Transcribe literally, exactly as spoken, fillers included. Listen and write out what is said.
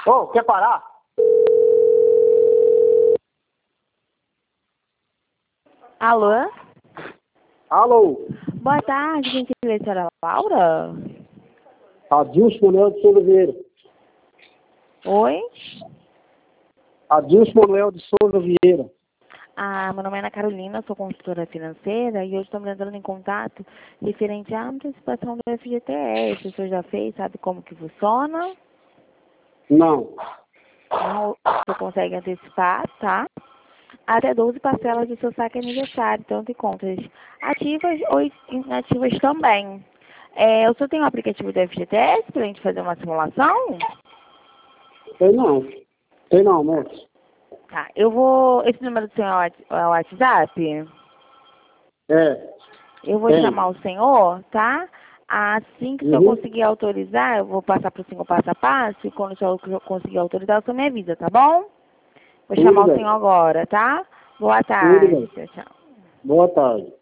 Ô, quer parar? Alô? Alô? Boa tarde, quem quer ver a senhora Laura? Adilson Manuel de Souza Vieira. Oi? Adilson Manuel de Souza Vieira. Ah, meu nome é Ana Carolina, sou consultora financeira e hoje estou me entrando em contato referente à antecipação do F G T S. O senhor já fez, sabe como que funciona? Não. Não, você consegue antecipar, tá? Até doze parcelas do seu saque aniversário, tanto em contas ativas ou inativas também. É, o senhor tem um aplicativo do F G T S para a gente fazer uma simulação? Tem não. Tem não, moço. Tá, eu vou... Esse número do senhor é o Whats- é o WhatsApp? É. Eu vou Tem. chamar o senhor, tá? Assim que o senhor Uhum. conseguir autorizar, eu vou passar para o senhor passo a passo, e quando o senhor conseguir autorizar, o senhor me avisa, tá bom? Vou Tudo chamar o bem. senhor agora, tá? Boa Tudo tarde. bem. Tchau, tchau. Boa tarde.